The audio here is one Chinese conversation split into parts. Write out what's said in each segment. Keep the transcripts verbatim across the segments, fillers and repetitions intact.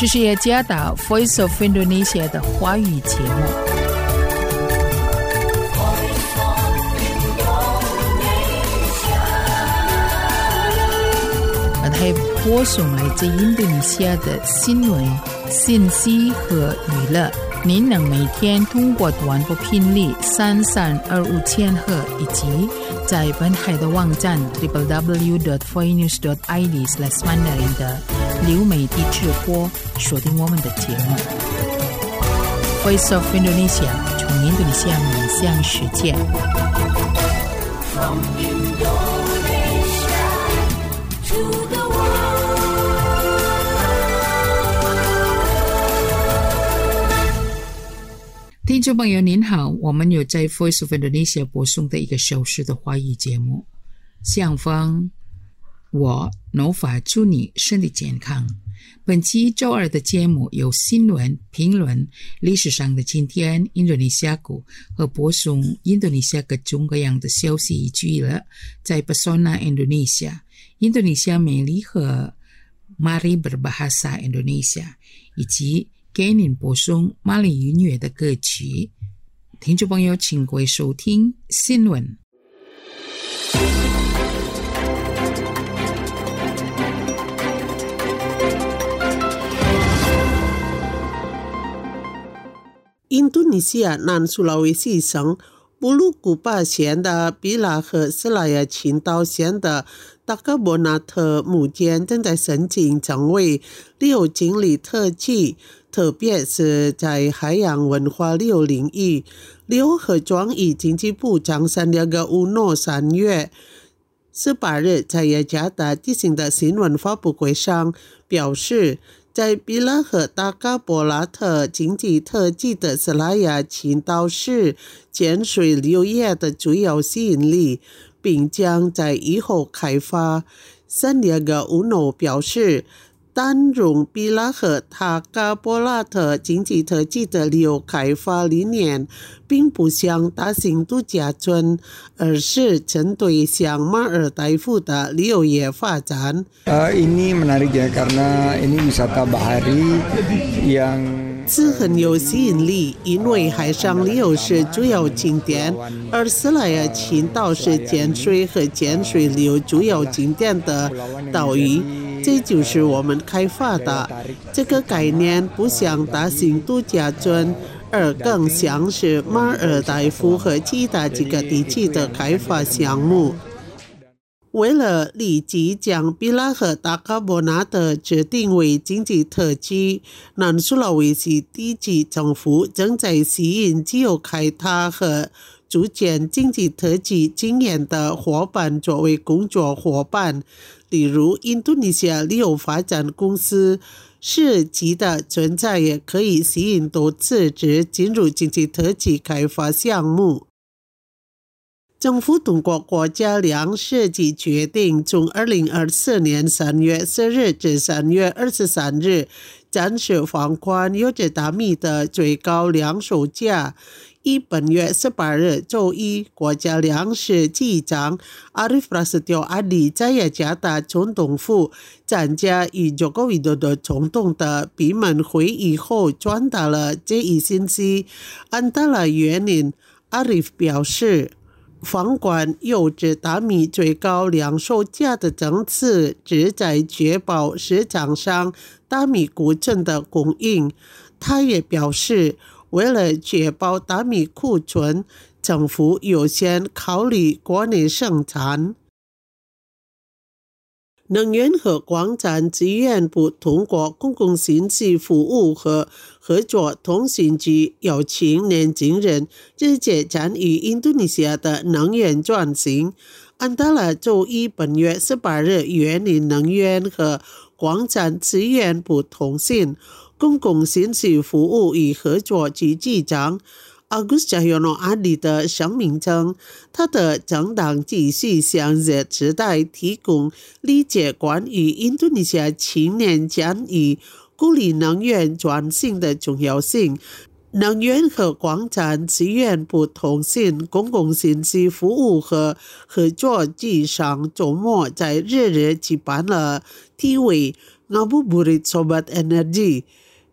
这是雅加达 Voice of Indonesia 的华语节目。还播送来自印度尼西亚的新闻、信息和娱乐。您能每天通过短波频率三三二五千赫以及在本海的网站 double u double u double u dot voice news dot i d slash mandarin 的流媒体直播锁定我们的节目。Voice of Indonesia 从印度尼西亚面向世界。From Indonesia to the听众朋友您好，我们有在 Voice of Indonesia 播送的一个小时的华语节目。相方，我努法祝你身体健康。本期周二的节目有新闻、评论、历史上的今天、印度尼西亚股和播送印度尼西亚各种各样的消息以及娱乐，在 Pesona Indonesia、印度尼西亚美丽和 Mari Berbahasa Indonesia 以及给您播送马来语乐的歌曲。听众朋友请各位收听新闻。 印度尼西亚南苏拉威西省布鲁古巴县的比拉和斯拉亚群岛县的达卡博纳特目前正在申请成为旅游经理特区，特别是在海洋文化旅游领域。旅游和创意经济部长三列个乌诺三月十八日在雅加达举行的新闻发布会上表示，在比拉和达卡博拉特经济特区的斯拉亚群岛是潜水旅游业的主要吸引力，并将在以后开发。三列个乌诺表示，担任比拉和达卡博拉特经济特区的旅游开发理念并不像大型度假村，而是针对像马尔代夫的旅游业发展。 Uh, ini menarik ya karena ini wisata bahari yang 这很有吸引力，因为海上旅游是主要景点，而斯拉亚群岛是潜水和潜水旅游主要景点的岛屿。这就是我们开发的。这个概念不像大型度假村，而更像是马尔代夫和其他几个地区的开发项目。为了立即将比拉和达卡博纳特指定为经济特区，南苏拉威西地区政府正在吸引具有开拓和组建经济特区经验的伙伴作为工作伙伴，例如印度尼西亚旅游发展公司。市级的存在也可以吸引多次职进入经济特区开发项目。政府通过国家粮食局决定，从二零二四年三月四日至三月二十三日暂时放宽优质大米的最高粮售价。以本月十八日周一，国家粮食局长 Arief Prasetyo Adi 在雅加达总统府参加与 Joko Widodo 总统的闭门会议后传达了这一信息。按照了原因， Arief 表示，放宽优质大米最高粮售价的政策旨在确保市场上大米库存的供应。他也表示，为了确保大米库存，政府优先考虑国内生产。能源和广产资源部通过公共信息服务和合作通信局邀请年轻人直接参与印度尼西亚的能源转型。安达拉周一本月十八日，园林能源和广产资源部通信公共信息服务与合作局局长Agus Cahyono Adi 的声明称，他的政党继续向 Z 时代提供理解关于印度尼西亚青年参与鼓励能源转型的重要性。能源和广产资源部通信公共信息服务和合作局上周末在日日举办了题为 ngabuburit Sobat Energy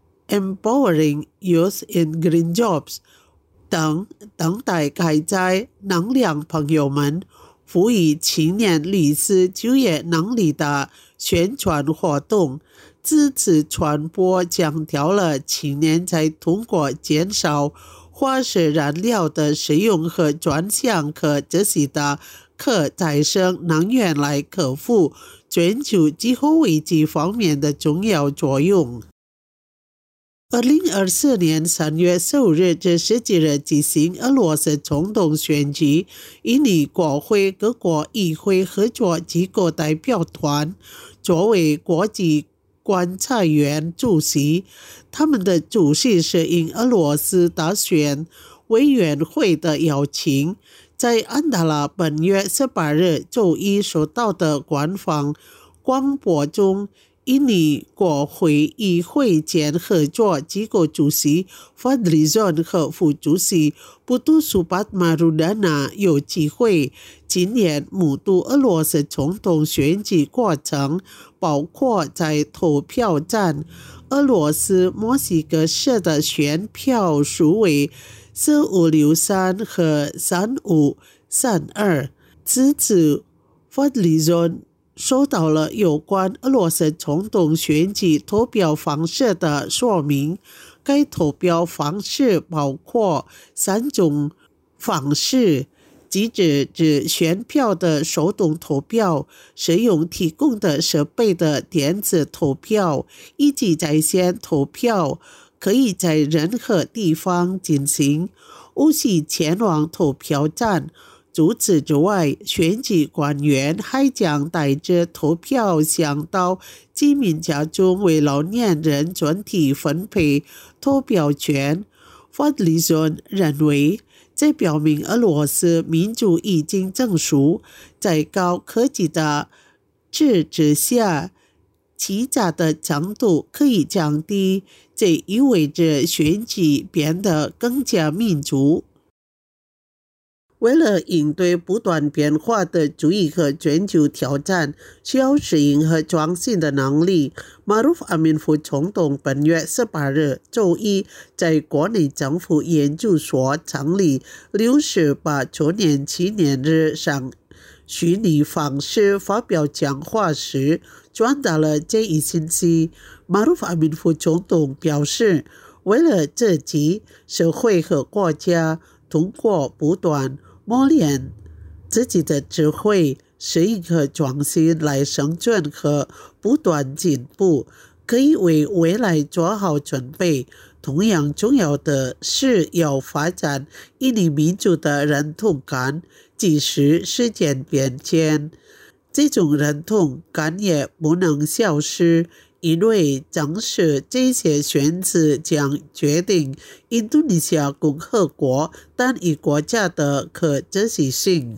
Empowering Youth in Green Jobs 等等待开斋能量朋友们辅以青年律师就业能力的宣传活动，支持传播强调了青年在通过减少化石燃料的使用和转向可持续的可再生能源来克服全球气候危机方面的重要作用。二零二四年三月十五日至十几日举行俄罗斯总统选举，印尼国会各国议会合作机构代表团作为国际观察员主席，他们的主席是应俄罗斯大选委员会的邀请，在安达拉本月十八日周一收到的官方广播中，印尼国会议会间合作机构主席 Fadlizon 和副主席 Putu Supatmarudana 有机会亲眼目睹俄罗斯总统选举过程，包括在投票站俄罗斯墨西哥市的选票数为四五六三和三五三二，支持 Fadlizon收到了有关俄罗斯总统选举投票方式的说明。该投票方式包括三种方式，即指指选票的手动投票、使用提供的设备的电子投票，以及在线投票，可以在任何地方进行，无需前往投票站。除此之外，选举官员还将带着投票箱到居民家中为老年人专题分配投票权。Fadlizon 认为，这表明俄罗斯民主已经成熟，在高科技的制止下，欺诈的程度可以降低，这意味着选举变得更加民主。为了应对不断变化的主义和全球挑战，需要适应和创新的能力。Maruf Amin 副总统本月十八日周一在国内政府研究所成立六十八周年纪念日上虚拟方式发表讲话时，传达了这一信息。Maruf Amin 副总统表示，为了自己、社会和国家通过不断磨练自己的智慧、适应和创新来生存和不断进步，可以为未来做好准备。同样重要的是要发展印尼民族的认同感，即使时间变迁，这种认同感也不能消失，因为正是这些选择将决定印度尼西亚共和国单一国家的可持续性。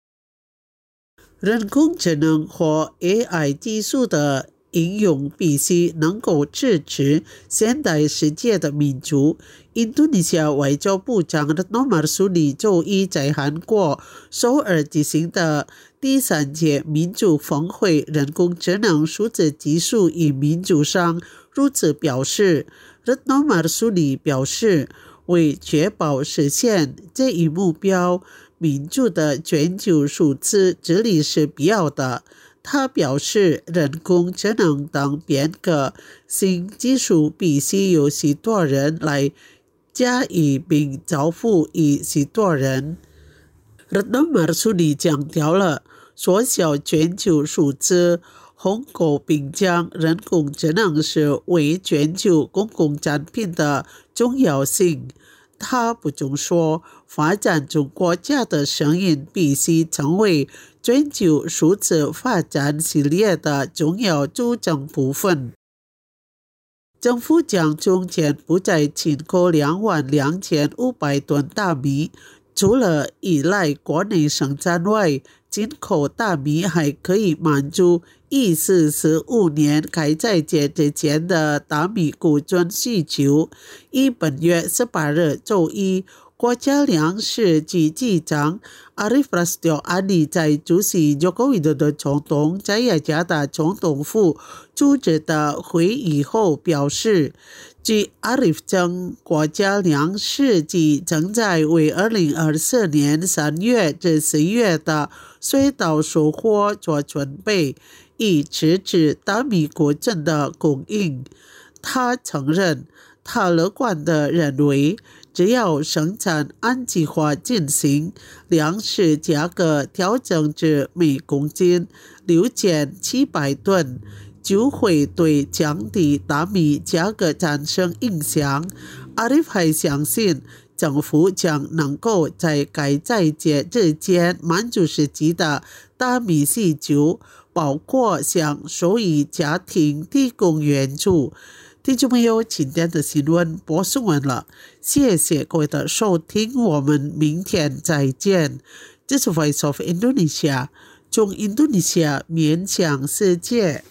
人工智能或 A I 技术的应用必须能够支持现代世界的民主。印度尼西亚外交部长 Retno Marsudi 周一在韩国首尔举行的第三届民主峰会人工智能、数字技术与民主上如此表示。Retno Marsudi 表示，为确保实现这一目标，民主的全球数字治理是必要的。他表示，人工智能等变革新技术必须由许多人来驾驭并造福于许多人。Retno Marsudi 强调了缩小全球数字鸿沟，并将人工智能是为全球公共产品的重要性。他补充说，发展中国家的声音必须成为全球数字发展系列的重要组成部分。政府将从前不再进口两万两千五百吨大米，除了依赖国内生产外，进口大米还可以满足一四四五年开采节之前的大米库存需求。以本月十八日周一，国国家粮食局局长 Arief Prasetyo Adi 在主席 Joko Widodo 总统在雅加达总统府主持的会议后表示，据 Arief 称，国家粮食局正在为二零二四年三月至十月的水稻收获做准备，以支持大米国阵的供应。他承认，他乐观地认为，只要生产按计划进行，粮食价格调整至每公斤六千七百吨，就会对降低大米价格产生影响。阿里夫还相信，政府将能够在该在节日间满足实际的大米需求，包括向受益家庭提供援助。听众朋友，今天的新闻播送完了，谢谢各位的收听，我们明天再见。这是 Voice of Indonesia， 从印度尼西亚面向世界。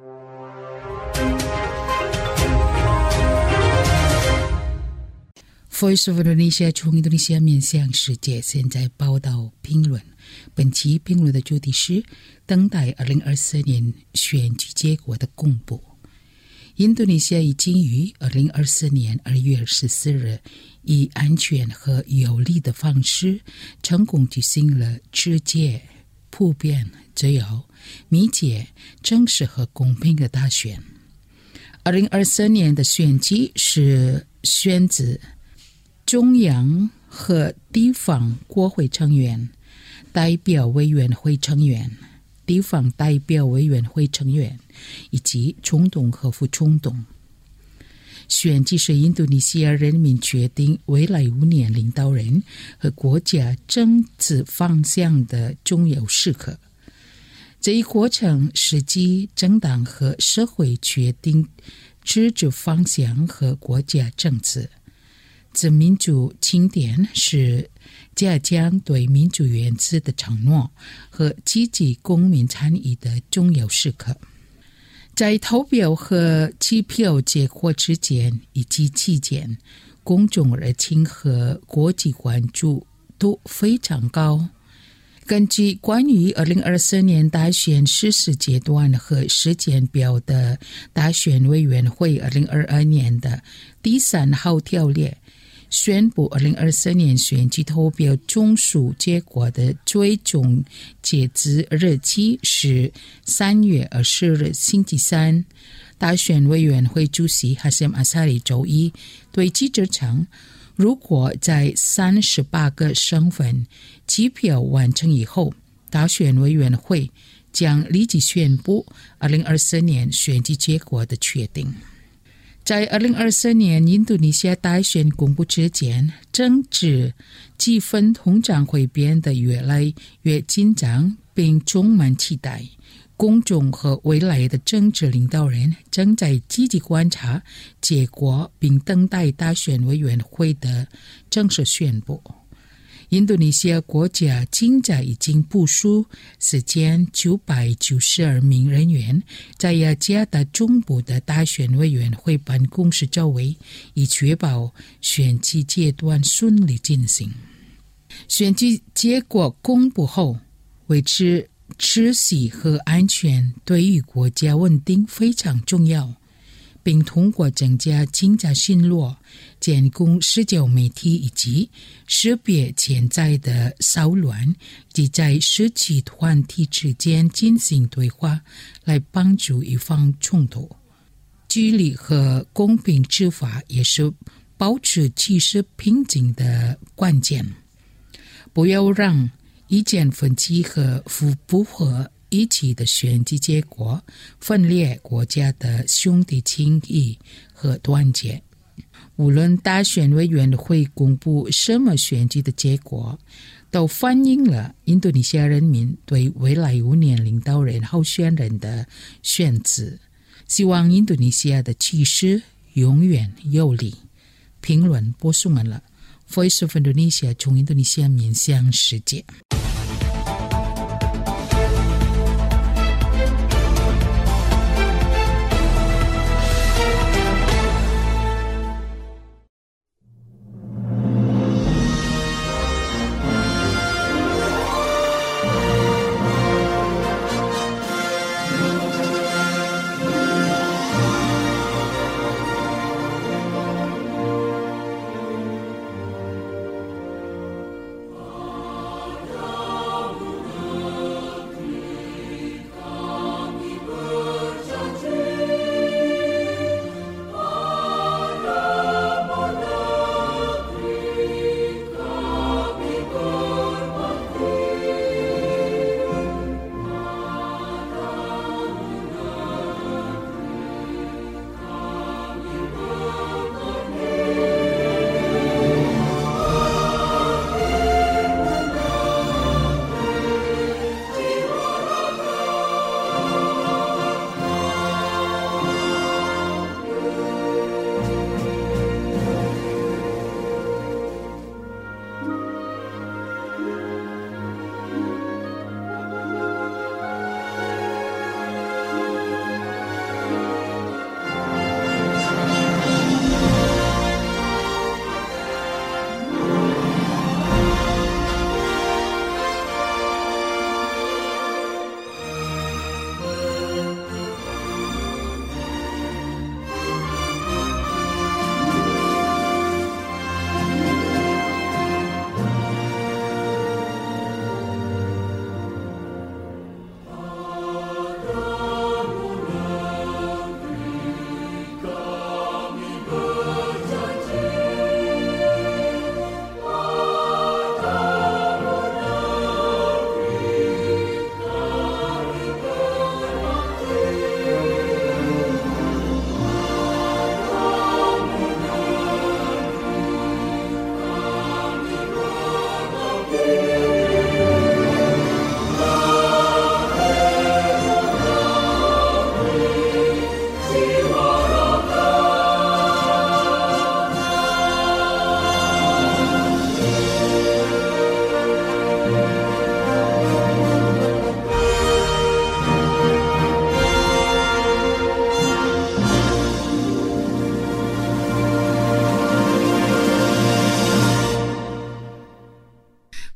Voice of Indonesia 从印度尼西亚面向世界，现在报道评论。本期评论的主题是等待二零二四年选举结果的公布。印度尼西亚已经于二零二四年二月十四日以安全和有利的方式成功举行了直接、普遍、自由、密切、正式和公平的大选。二零二四年的选举是选举中央和地方国会成员、代表委员会成员、地方代表委员会成员以及总统和副总统。选举是印度尼西亚人民决定未来五年领导人和国家政治方向的重要时刻。这一过程是基政党和社会决定政治方向和国家政治。这民主经典是加强对民主原则的承诺和积极公民参与的重要时刻。在投票和计票结果之间以及期间，公众热情和国际关注都非常高。根据关于二零二四年大选实施阶段和时间表的大选委员会二零二二年的第三号条例，宣布二零二四年选举投票总数结果的最终截止日期是三月二十日星期三。大选委员会主席哈什阿萨里周一对记者称，如果在三十八个省份计票完成以后，大选委员会将立即宣布二零二四年选举结果的确定。在二零二四年印度尼西亚大选公布之前，政治气氛通常会变得越来越紧张并充满期待。公众和未来的政治领导人正在积极观察结果并等待大选委员会的正式宣布。印度尼西亚国家警察已经部署四千九百九十二名人员在雅加达中部的大选委员会办公室周围，以确保选举阶段顺利进行。选举结果公布后，维持秩序和安全对于国家稳定非常重要，并通过增加警察巡逻、监控社交媒体以及识别潜在的骚乱及在社区团体之间进行对话，来帮助预防冲突。纪律和公平执法也是保持局势平静的关键。不要让意见分歧和不合一起的选举结果分裂国家的兄弟情谊和团结。无论大选委员会公布什么选举的结果，都反映了印度尼西亚人民对未来五年领导人候选人的选择。希望印度尼西亚的局势永远有利。评论播送完了。Voice of Indonesia 从印度尼西亚面向世界。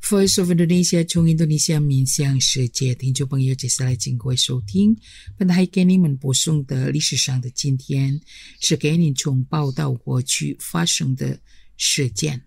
Voice of Indonesia 从印度尼西亚面向世界，听众朋友，接下来请各位收听本台给你们播送的历史上的今天，是给你从报道过去发生的事件。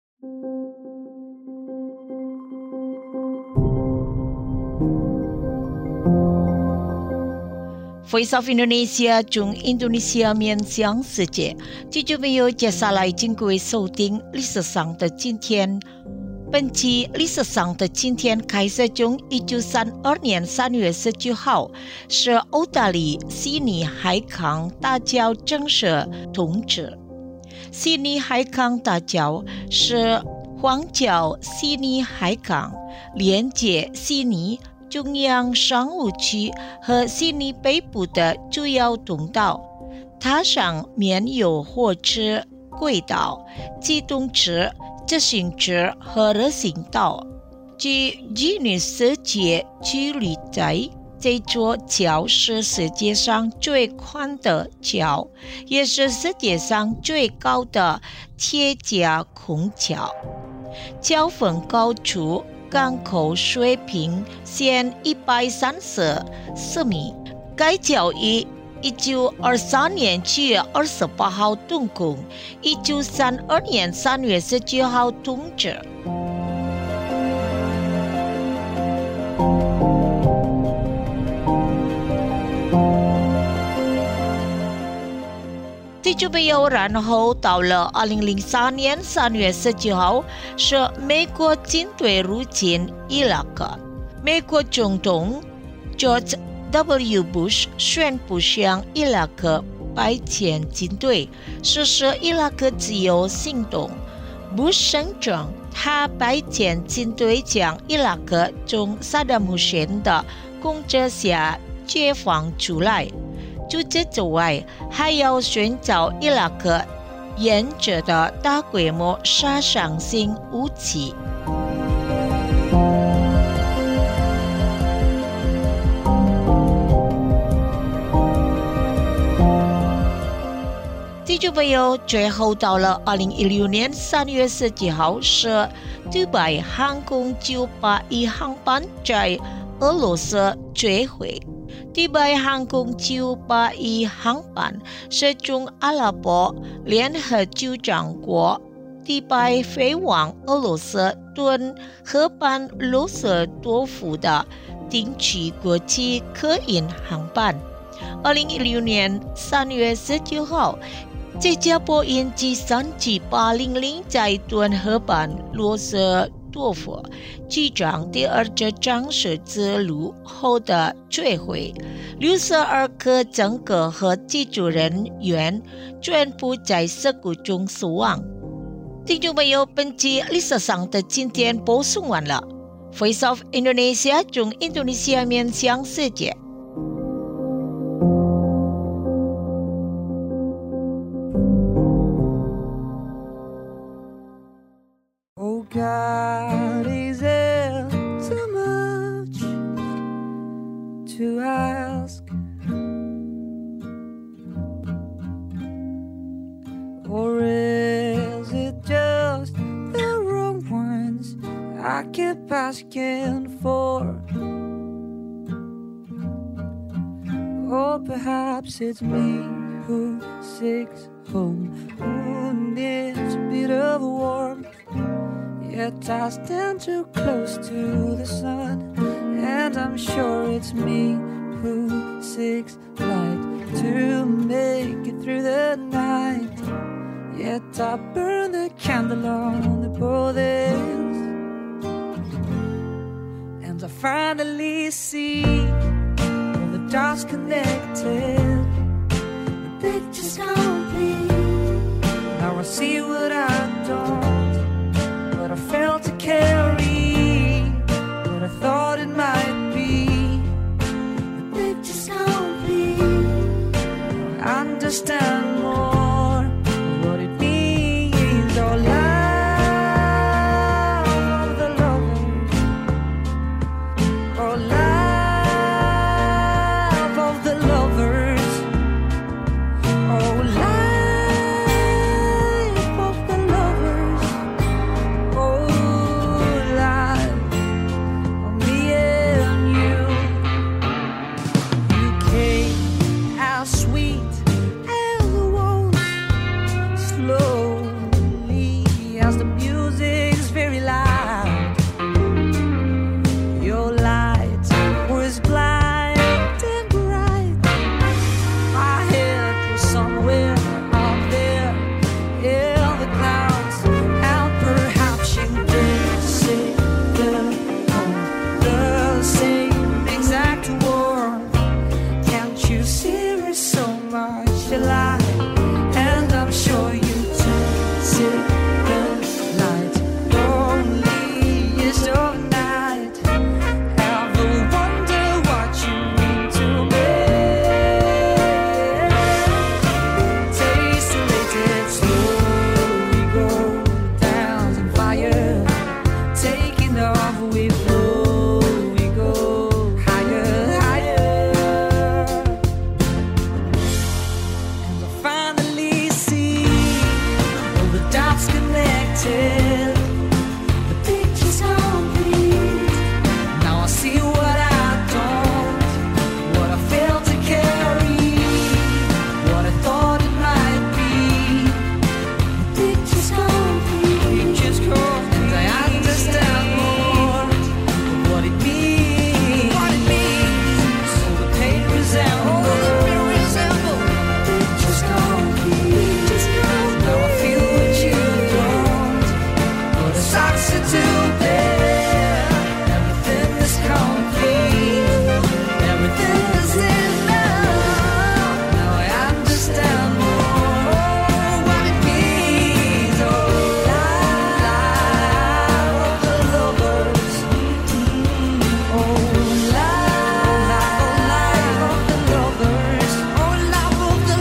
Voice of Indonesia 从印度尼西亚面向世界，听众朋友，接下来请各位收听历史上的今天。本期历史上的今天开始从一九三二年三月十九号，是澳大利悉尼海港大桥正式通车。悉尼海港大桥是环角悉尼海港，连接悉尼中央商务区和悉尼北部的主要通道。它上面有火车轨道、机动车、自行车和人行道。据吉尼斯世界纪录载，这座桥是世界上最宽的桥，也是世界上最高的铁架空桥。桥峰高处港口水平线一百三十四米。该桥于一九二三年七月二十八号动工，一九三二年三月十九号通车。听众朋友，然后到了二零零三年三月十九号，是美国军队入侵伊拉克。美国总统 George W. Bush 宣布向伊拉克派遣军队，实施伊拉克自由行动。Bush 声称他派遣军队将伊拉克从萨达姆逊的控制下解放出来。除此之外，还要寻找伊拉克研制的大规模杀伤性武器。听众朋友，最后到了二零一六年三月十九号，是迪拜航空九八一航班在俄罗斯坠毁。迪拜航空九八一航班是从阿拉伯联合酋长国迪拜飞往俄罗斯敦河畔罗斯多夫的定期国际客运航班。二零一六年三月十九号，这架波音七三七八零零在敦河畔罗斯多夫机场第二次战事之路后的坠毁，六十二个乘客和机组人员全部在事故中死亡。听众朋友，本期历史上的今天播送完了。Voice of Indonesia 从印度尼西亚面向世界。 God, is it too much to ask? Or is it just the wrong ones I keep asking for? Or perhaps it's me who seeks home, who needs a bit of warmth. Yet I stand too close to the sun, and I'm sure it's me who seeks light to make it through the night. Yet I burn the candle on the both ends, and I finally see all the dots connected. The picture's complete. Now I see what I don't, what I failed to carry, what I thought it might be. The picture's complete. I understand more what it means. Oh, love of the lover. Oh, love of the lovers. Oh, life of the lovers. Oh, life. answer to prayer. Everything is complete. Everything is enough. Now I understand more what it means. Oh, life of the lovers. Oh, life, oh, life of the lovers. Oh, life of the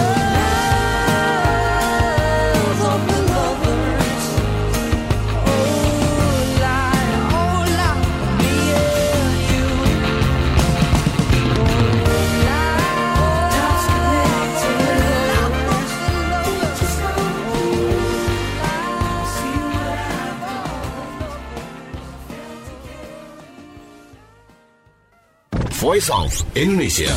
lovers. Of the lovers. Oh, life, oh, life of me and you. Oh, life, touch me to the lovers. Oh, life, see what I've Voice of Indonesia.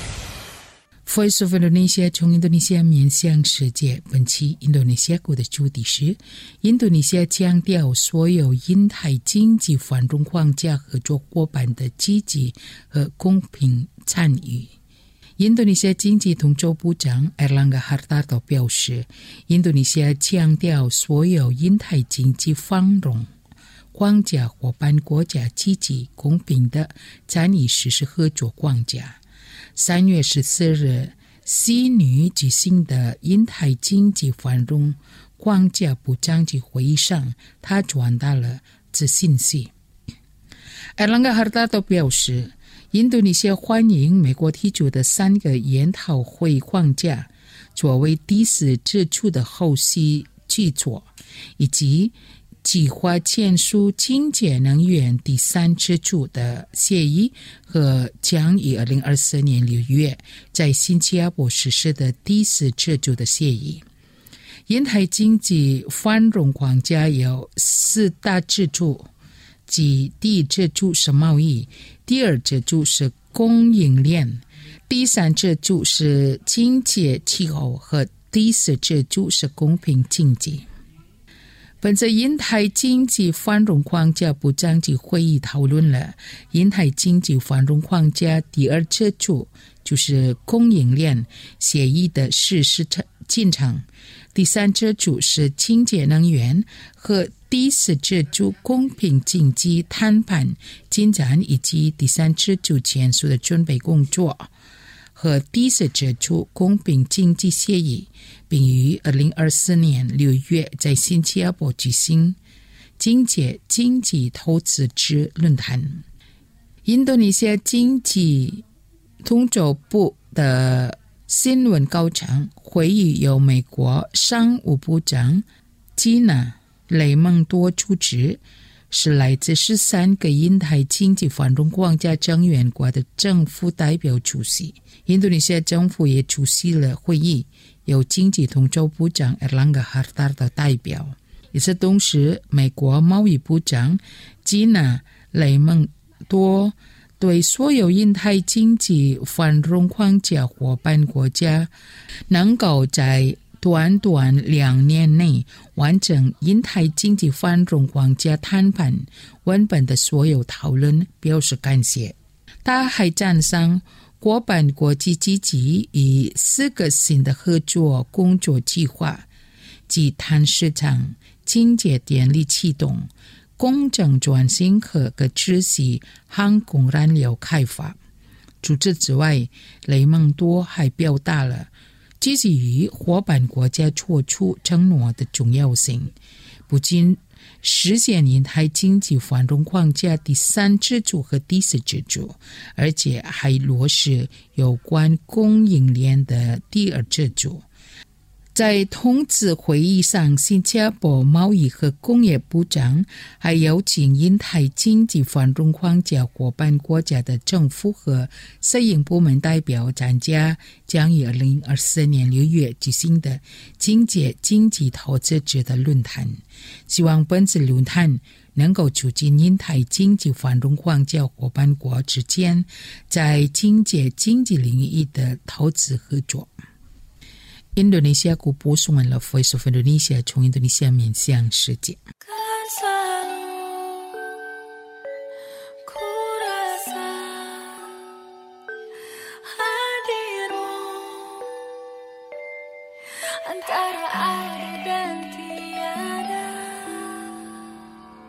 Voice of Indonesia 从印度尼西亚面向世界。本期印度尼西亚国的主题是：印度尼西亚强调所有印太经济繁荣框架合作伙伴的积极和公平参与。印度尼西亚经济统筹部长 Airlangga Hartarto 表示，印度尼西亚强调所有印太经济繁荣框架伙伴国家积极公平的参与实施合作框架。三月十四日，悉尼举行的印太经济繁荣框架部长级会议上，他传达了这信息。Airlangga Hartarto 表示，印度尼西亚欢迎美国提出的三个研讨会框架作为第四支柱的后续基础，以及计划签署清洁能源第三支柱的协议和将于二零二四年六月在新加坡实施的第四支柱的协议。印太经济繁荣框架有四大支柱，即第一支柱是贸易，第二支柱是供应链，第三支柱是经济气候和第四支柱是公平经济。本次印太经济繁荣框架部长级会议讨论了印太经济繁荣框架第二支柱，就是供应链协议的实施进程，第三支柱是清洁能源和第四支柱公平经济谈判进展，以及第三支柱签署的准备工作和第四支柱公平经济协议，并于二零二四年六月在新加坡举行经济经济投资之论坛。印度尼西亚经济统筹部的新闻高层会议由美国商务部长吉娜雷蒙多主持，是来自十三个印太经济繁荣框架成员国的政府代表出席。印度尼西亚政府也出席了会议，由经济统筹部长 Airlangga Hartarto 代表。与此同时，美国贸易部长吉娜雷蒙多对所有印太经济繁荣框架伙伴国家能够在短短两年内完成印太经济繁荣框架谈判文本的所有讨论表示感谢。他还赞赏伙伴国际积极以四个新的合作工作计划，即碳市场、清洁电力启动、公正转型和可持续航空燃料开发。除此之外，雷蒙多还表达了积极与伙伴国家做出承诺的重要性，不仅实现印太经济繁荣框架第三支柱和第四支柱，而且还落实有关供应链的第二支柱。在同次会议上，新加坡贸易和工业部长还有请印太经济繁荣框架伙伴国家的政府和私营部门代表参加将于二零二四年六月举行的经济经济投资者的论坛，希望本次论坛能够促进印太经济繁荣框架伙伴国之间在经济经济领域的投资合作。印度尼西亚国播送完了 Voice of Indonesia 从印度尼西亚面向世界。 Antara ada dan tiada,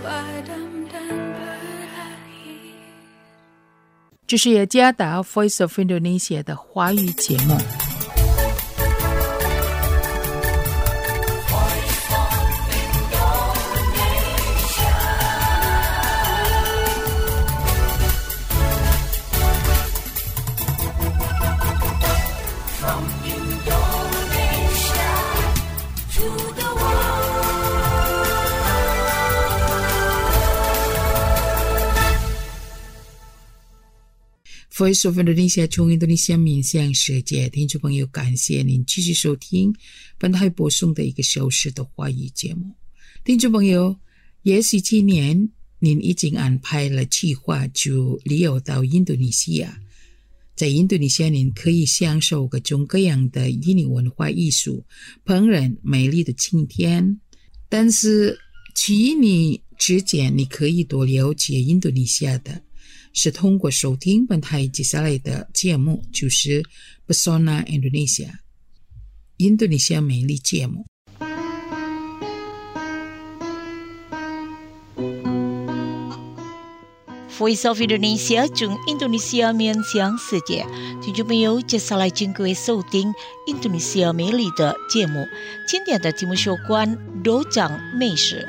这是雅加达 Voice of Indonesia 的华语节目。Voice of Indonesia 从印度尼西亚面向世界，听众朋友，感谢您继续收听本台播送的一个小时的华语节目。听众朋友，也许今年您已经安排了计划就旅游到印度尼西亚，在印度尼西亚您可以享受各种各样的印尼文化艺术、烹饪、美丽的景点，但是去印尼之前你可以多了解印度尼西亚的是通过收听本台接下来的节目，就是 Pesona Indonesia 印度尼西亚美丽节目。 Voice of Indonesia 从印度尼西亚面向世界，听众朋友，接下来请各位收听印度尼西亚美丽的节目。今天的节目有关豆浆美食。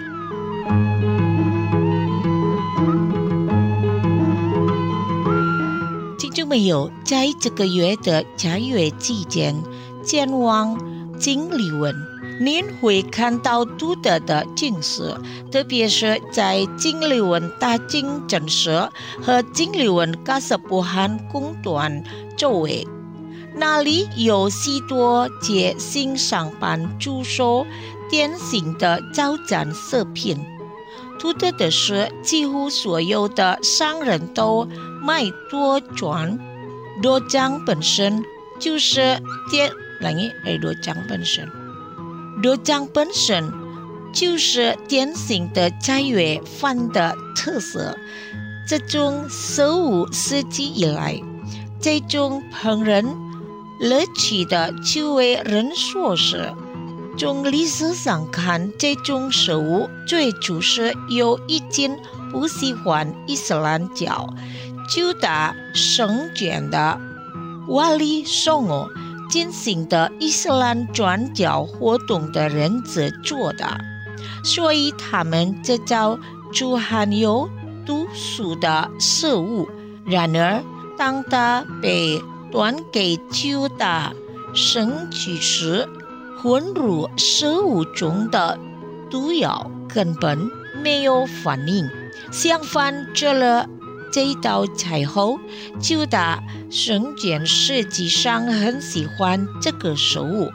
听众朋友，在这个月的佳月期间，前往金利文，您会看到独特的景色，特别是在金利文大金镇社和金利文加斯布罕公段周围，那里有许多街新上班住宿典型的早餐食品。独特的是，几乎所有的商人都卖多转豆浆本身就是典豆浆本身豆浆本身就是典型的佳月饭的特色。这种食物自己以来，这种烹饪乐趣的就为人所知。从历史上看，这种食物最初是有一群不喜欢伊斯兰教、犹大圣卷的瓦里松欧进行的伊斯兰传教活动的人制作的，所以他们制造出含有毒素的食物。然而，当它被端给犹大圣举时，混入食物中的毒药根本没有反应，相反，吃了这道菜后，犹大圣卷实际上很喜欢这个食物。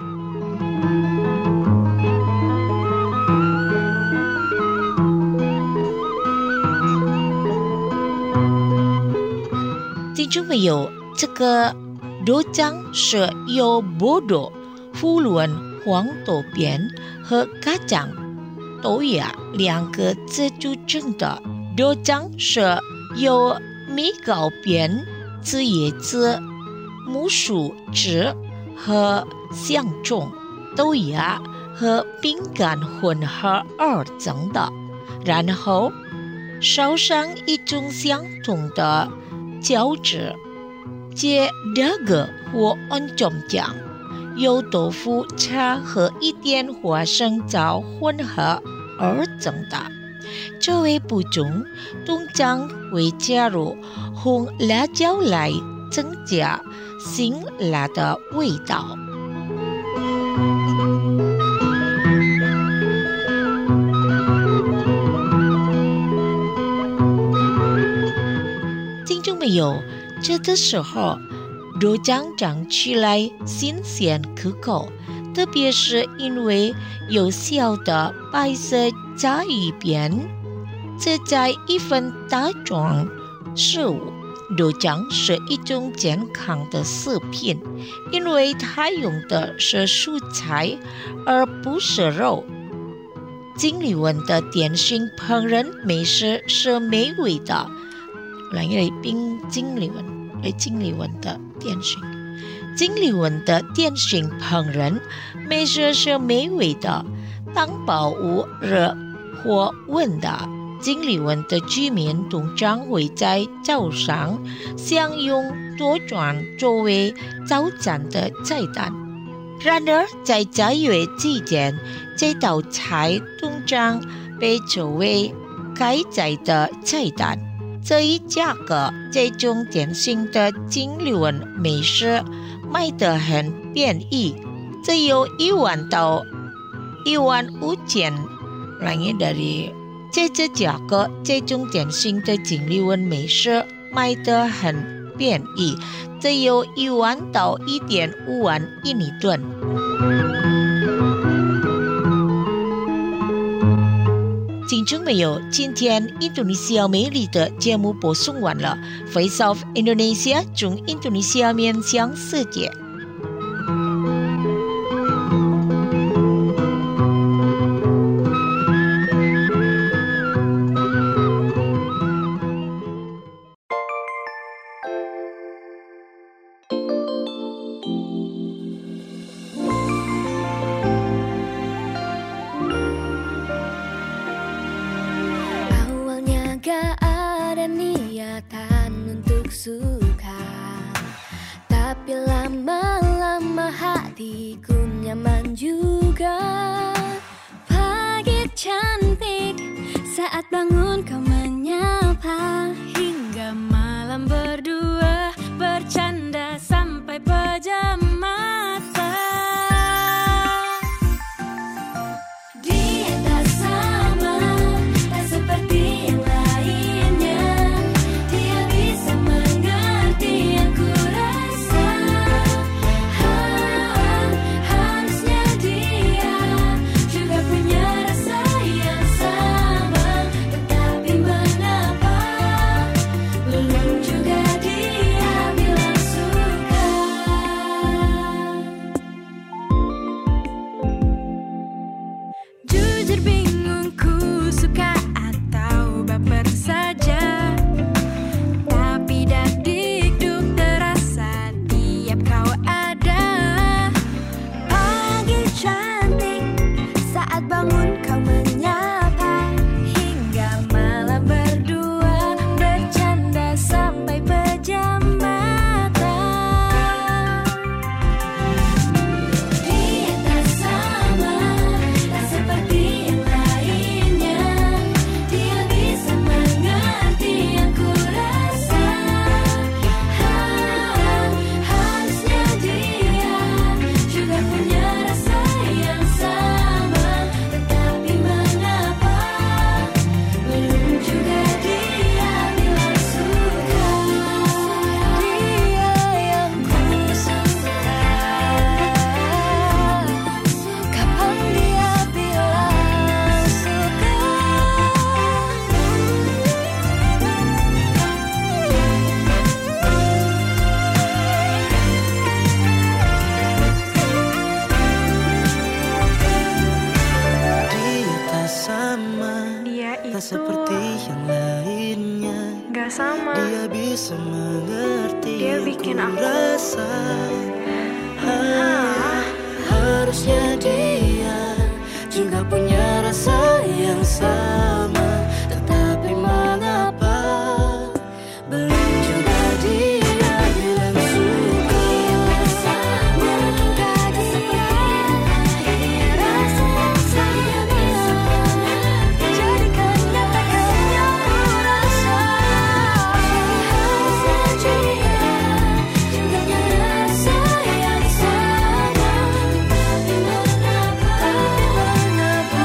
听众朋友，这个豆浆是由波豆、胡伦、黄豆边和咖酱、豆芽两个汁组成的。豆浆是由米糕边、紫叶子、木薯汁和香葱、豆芽和饼干混合而成的，然后烧上一种相同的胶质，接这个或安中酱。由豆腐、茶和一点花生枣混合而成的。这位步中通常会加入红辣椒来增加辛辣的味道。听众朋友，这的时候豆浆长起来新鲜可口，特别是因为有小的白色杂鱼边，这在一份大众食物。豆浆是一种健康的食品，因为它用的是蔬菜而不是肉。金利文的点心烹饪美食是美味的，来一冰金利文，来金利文的点心。金利文的点心烹饪美食是美味的，当饱无热或温的经理文的居民通常会在早上享用多种作为早餐的菜单。然而，在斋月期间，这道菜通常被作为开斋的菜单。这一价格，这种典型的经理文美食卖得很便宜，只有一万到一万五千ringgit dari。这这价格，这种典型的经理文美食卖得很便宜，只有一万到一点五万印尼盾。听众朋友，今天印度尼西亚美丽的节目播送完了。Voice of Indonesia 中印度尼西亚面向世界。 Suka, tapi lama-lama hatiku nyaman juga. Pagi cantik, saat bangun kau menyapa, hingga malam berdua bercanda sampai pejam mata. Dia tak sama, tak seperti yang lainnya. Dia bisa mengerti yang ku rasa. Ha, harusnya dia juga punya rasa yang sama. Tetapi mengapa belum juga dia bilang suka. Jujur bingung ku suka atau baper saja. Tapi dak-dikduk terasa tiap kau ada. Pagi cantik, saat bangun kau menyapa, hingga malam berdua bercanda sampai pejam mata. Dia tak sama, tak seperti yang lainnya. Dia bisa mengerti yang ku rasa. Ha, harusnya dia juga punya rasa yang sama. Tetapi mengapa belum juga dia bilang suka. Dia yang ku suka. Kapan dia bilang suka. Dia tak sama, Dia tak itu seperti yang lainnya. gak sama. Dia bisa mengerti Dia yang bikin ku aku- rasa. Ha, harusnya dia juga punya rasa yang sama. Tetapi mengapa belum juga dia bilang suka. Sama tak seperti yang rasa yang sama. Jadikan nyatakan yang ku rasa. Harusnya dia juga punya rasa yang sama. Tapi mengapa, tapi mengapa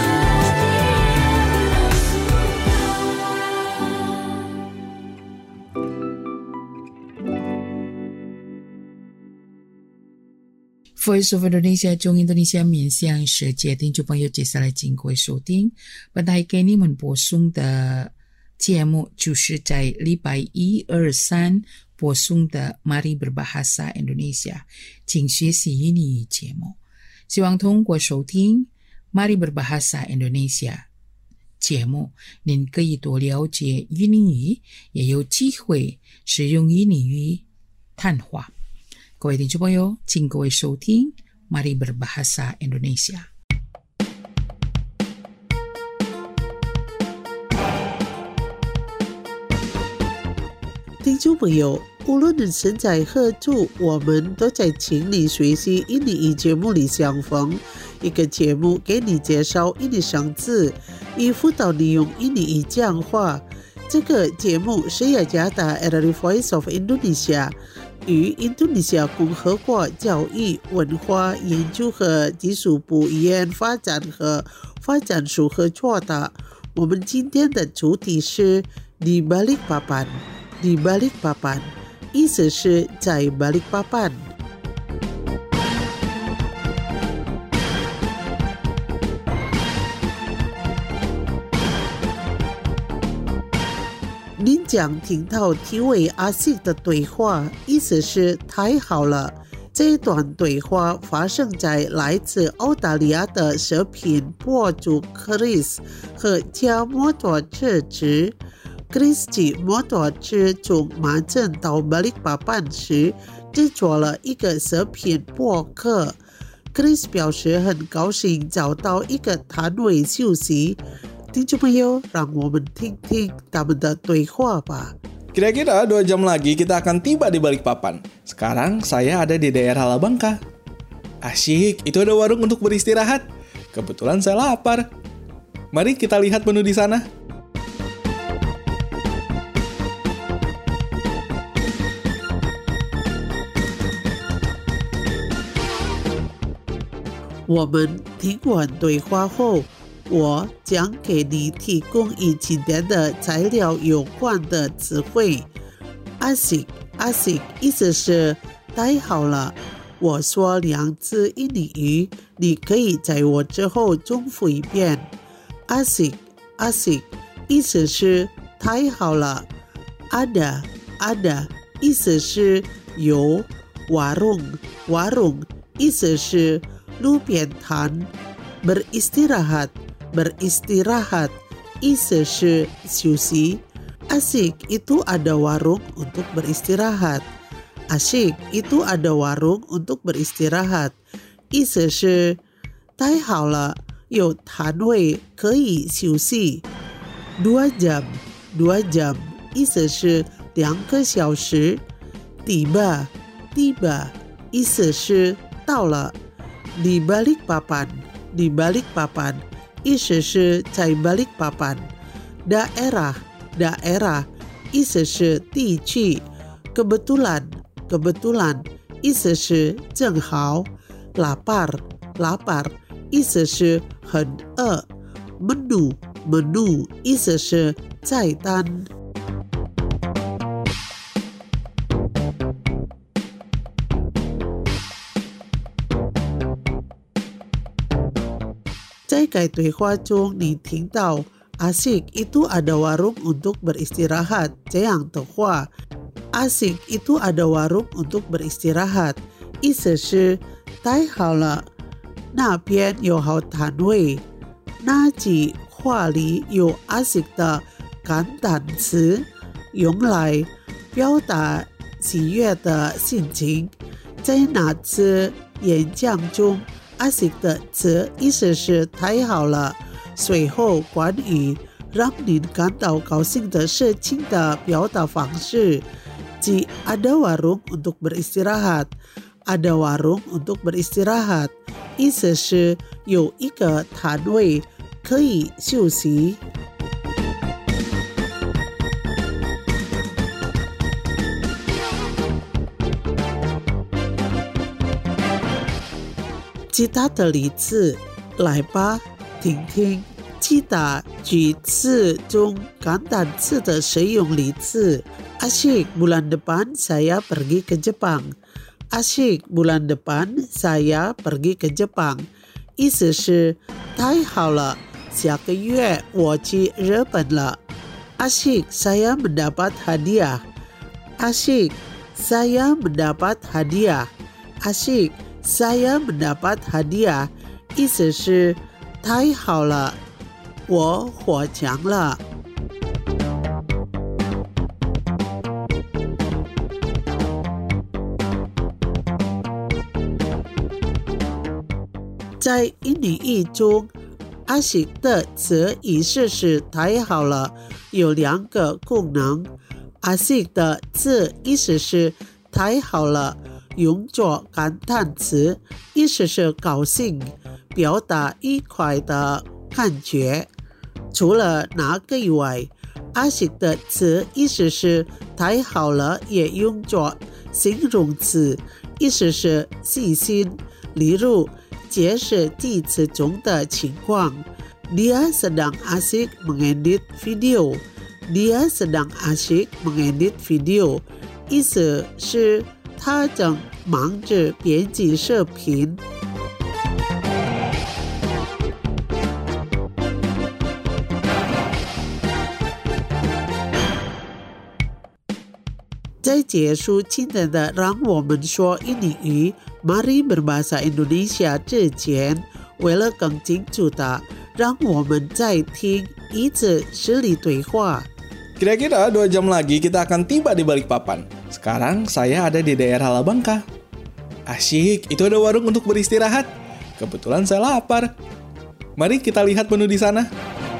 Voice of Indonesia 中印度尼西亚面向世界，听众朋友，接下来请各位收听本台给你们播送的节目，就是在礼拜一、二、三播送的 Mari Berbahasa Indonesia 请学习印尼语节目。希望通过收听 Mari Berbahasa Indonesia 节目，您可以多了解印尼语，也有机会使用印尼语谈话。各位听众朋友，请各位收听 Mari Berbahasa Indonesia。 听众朋友，无论你身在何处，我们都在请你学习印尼语节目里相逢，一个节目给你介绍印尼生字，以辅导你用印尼语讲话。这个节目是雅加达 R R Voice of Indonesia 与印度尼西亚共和国教育、文化研究和技术部语言发展和发展署合作的。我们今天的主题是 Di Balik Papan。Di Balik Papan 意思是在 Balik Papan。您将听到题为阿信的对话，意思是太好了。这一段对话发生在来自澳大利亚的视频博主 Chris 和驾摩托车时 Chris 骑摩托车从马镇到 Balikpapan 时制作了一个视频播客。 Chris 表示很高兴找到一个摊位休息。听众朋友，让我们听听他们的对话吧。 Kira-kira dua jam lagi kita akan tiba di Balikpapan. Sekarang saya ada di daerah Labangka. Asyik, itu ada warung untuk beristirahat. Kebetulan saya lapar. Mari kita lihat menu di sana. 我们听完对话后，我将给你提供与今天的材料有关的词汇。Asyik Asyik 意思是太好了。我说两次印尼语，你可以在我之后重复一遍。Asyik Asyik 意思是太好了。Ada Ada 意思是有。Warung Warung 意思是路边摊。Beristirahat Beristirahat 意思是休息。Asyik itu ada warung untuk beristirahat. Asyik itu ada warung untuk beristirahat 意思是太好了，有摊位可以休息。Dua jam Dua jam 意思是两个小时。Tiba Tiba 意思是到了。Di Balikpapan Di Balikpapan 意思是在 Balikpapan。 Daerah Daerah 意思是地区。 Kebetulan Kebetulan 意思是正好。 Lapar Lapar 意思是很饿。 Menu Menu 意思是菜单。在该对话中，你听到 Asyik itu ada warung untuk beristirahat 这样的话。 Asyik itu ada warung untuk beristirahat 意思是太好了，那边有好摊位。那句话里有 Asyik 的感叹词，用来表达喜悦的心情。在那次演讲中，Asyik 的词意思是太好了。随后关于让您感到高兴的事情的表达方式，即 ada warung untuk beristirahat ada warung untuk beristirahat 意思是有一个摊位可以休息。其他的例子，来吧，听听。其他句子中感叹词的使用例子。Asyik bulan depan saya pergi ke Jepang. Asyik bulan depan saya pergi ke Jepang 意思是太好了，下个月我去日本了。Asyik saya mendapat hadiah. Asyik saya mendapat hadiah. Asyik saya mendapat hadiah 意思是太好了，我获奖了。在印尼语中， Asyik 的词意思是太好了，有两个功能。 阿西的字意思是太好了，用作感叹词，意思是高兴，表达愉快的感觉。除了那个以外，阿西的词意思是太好了，也用作形容词，意思是细心。例如，解释句子中的情况。Dia sedang asik mengedit video. Dia sedang asik mengedit video. 意思是他正忙着编辑视频。在结束今天的让我们说印尼语 Mari berbahasa Indonesia 之前，为了更清楚的让我们再听一次实例对话。 Kira-kira dua jam lagi kita akan tiba di Balikpapan. Sekarang saya ada di daerah Labangka. Asyik, itu ada warung untuk beristirahat. Kebetulan saya lapar. Mari kita lihat menu di sana.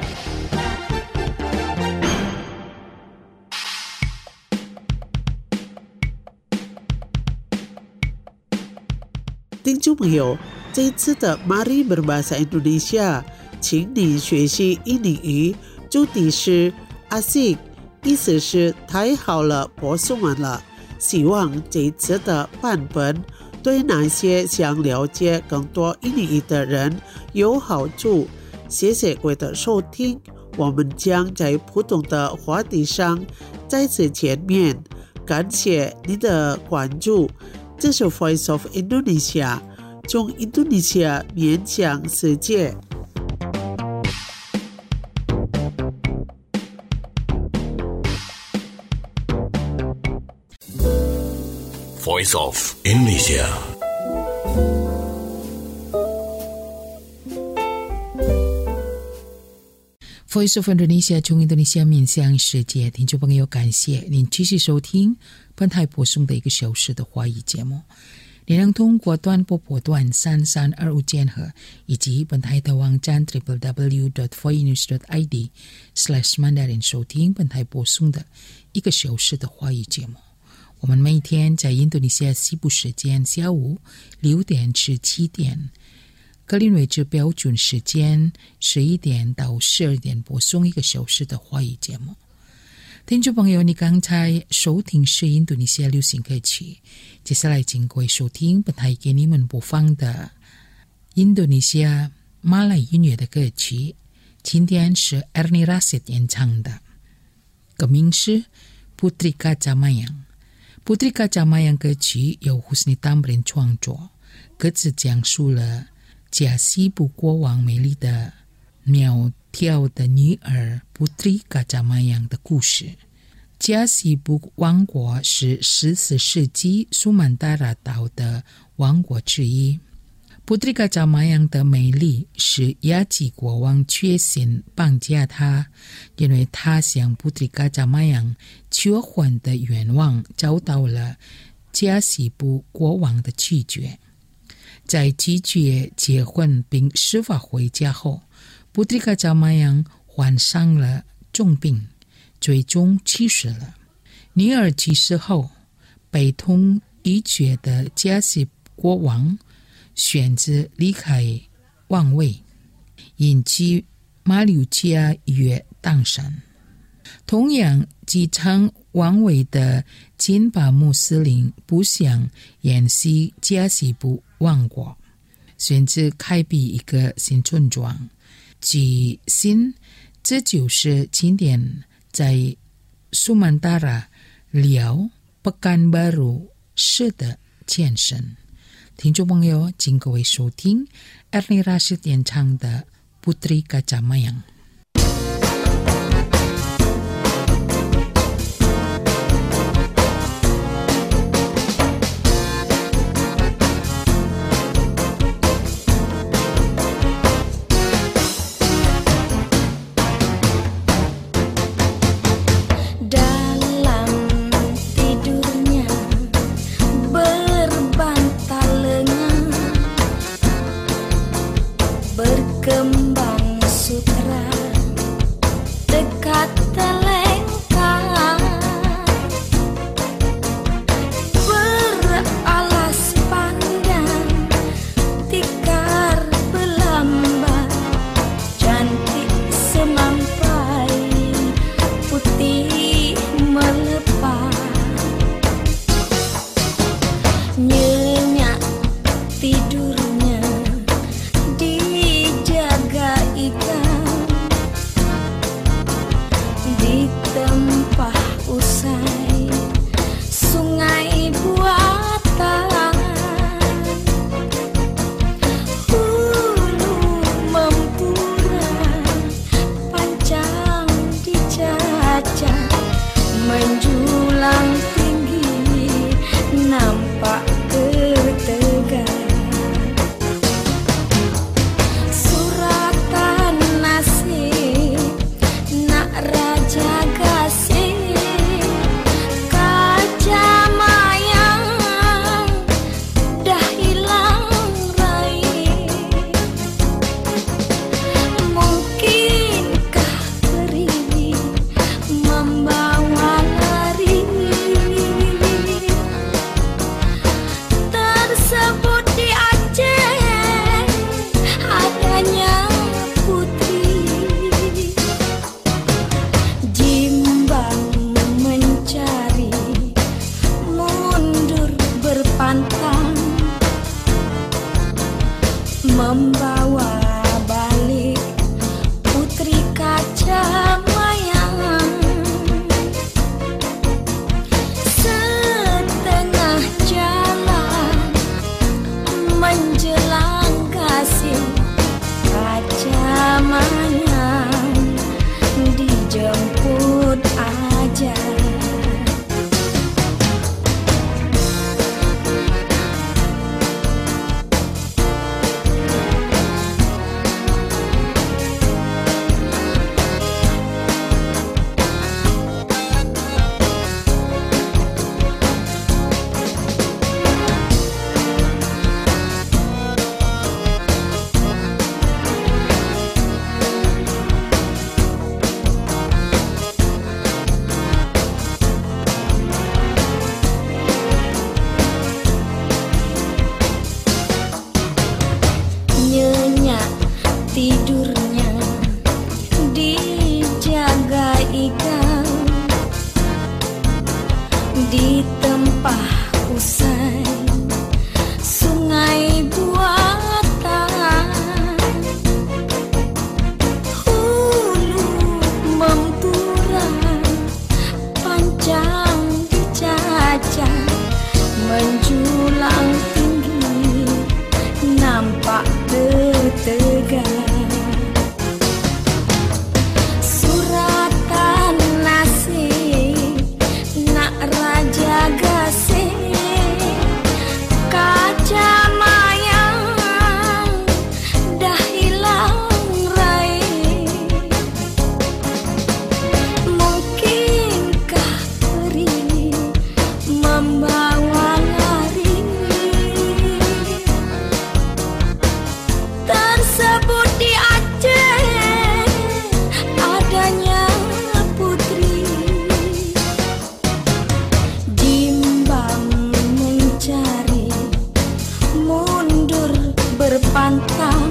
听众朋友，这一次的 Mari berbahasa Indonesia， 请你学习印尼语，主题是 Asik， 意思是太好了，不送完了。希望这一次的版本对那些想了解更多印尼语的人有好处。谢谢各位的收听，我们将在不同的话题上再次见面。感谢你的关注。这是 Voice of Indonesia， 从印度尼西亚面向世界。 Voice of Indonesia。 Voice of Indonesia 从印度尼西亚面向世界，听众朋友，感谢您继续收听本台播送的一个小时的华语节目。你能通过短波波段三三二五千赫以及本台的网站 double-u double-u double-u dot voinews dot i d slash mandarin 收听本台播送的一个小时的华语节目。我们每天在印度尼西亚西部时间下午六点至七点，格林威治标准时间十一点到十二点播送一个小时的华语节目。听众朋友，你刚才收听是印度尼西亚流行歌曲，接下来请各位收听本台给你们播放的印度尼西亚马来音乐的歌曲，今天是 Ernie Rashid 演唱的，歌名是 Putri Kacamayang。Putri Kacamayang 歌曲由 Husni Tamrin 创作，歌词讲述了加西部国王美丽的苗条的女儿 Putri Kacamayang 的故事。加西部王国是十四世纪苏曼达拉岛的王国之一。Putri Kacamayang 的美丽使雅吉国王决心绑架她，因为他向 Putri Kacamayang 求婚的愿望遭到了加西部国王的拒绝。在拒绝结婚并释放回家后， Putri Kacamayang 患上了重病，最终去世了。女儿去世后，悲痛欲绝的加西国王选择离开王位，引起马六甲约当选。同样继承王位的金巴穆斯林不想延续加西部王国，选择开辟一个新村庄。据信，这就是今天在苏曼达拉辽北干巴鲁市的前身。听众朋友，请各位收听 Ernie Rashid 演唱的 Putri Kacamayang。 Berkembang sutra tempah usai sungai buatan, hulu mempura panjang dijajah, menjulang tinggi nampak ketegar. Suratan nasib nak raja gasing, kaca mayang dah hilang raih. Mungkinkah peri membawa lari, tersebut di Aceh adanya putri. Jimbang mencari, mundur berpantang, membawa balik putri kaca mayang. Setengah jalan menjelang kasih, kaca mayang dijemput aja. Nyenyak tidurnya dijaga ikan, di tempah usai sungai buatan, hulu mempura panjang dijajah, menjulang tinggi nampak ketegar. Suratan nasib nak raja gasing, kaca mayang dah hilang raih. Mungkinkah peri membawa lari, tersebut di Aceh adanya putri. Jimbang mencari, mundur berpantang,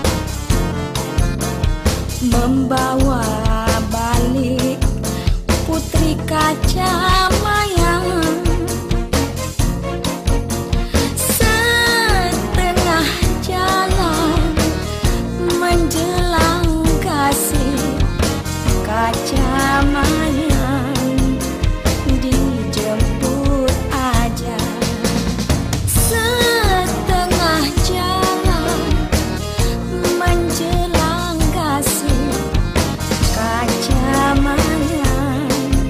membawa balik putri kaca mayang. Setengah jalan menjelang kasih, kaca mayang dijemput aja. Setengah jalan menjelang kasih, kaca mayang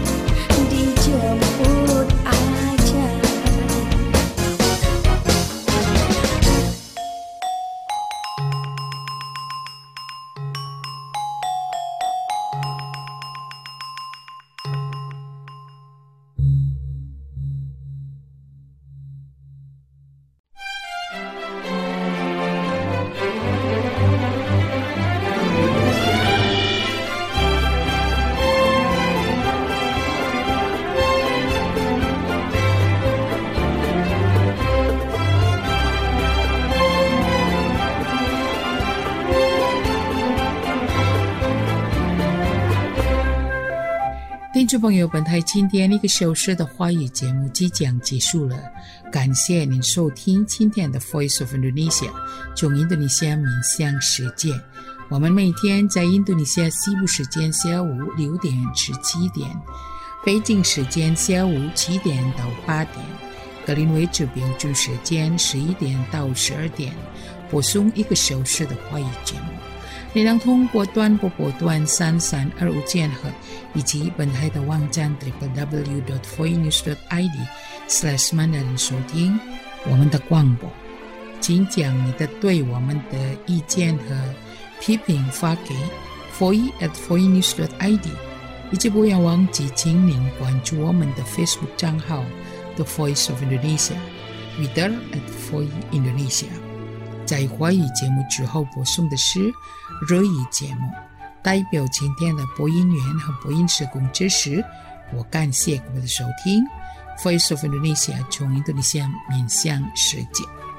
dijemput aja. 听众朋友，本台今天一个小时的华语节目即将结束了，感谢您收听今天的 Voice of Indonesia， 从印度尼西亚面向世界。 我们每天在印度尼西亚西部时间下午六点至七点，北京时间下午七点到八点，格林威治标准时间十一点到十二点，播送一个小时的华语节目。你能通过短波波段三三二五千赫以及本台的网站 double u double u double u dot four e news dot i d slash mandarin 收听我们的广播。请将你的对我们的意见和批评发给 four e at four e news dot i d， 以及不要忘记请您关注我们的 Facebook 账号 The Voice of Indonesia Twitter at four e Indonesia。 在华语节目之后播送的是日语节目，代表今天的播音员和播音社工知识，我感谢各位的收听。 Voice of Indonesia 从印度尼西亚面向世界。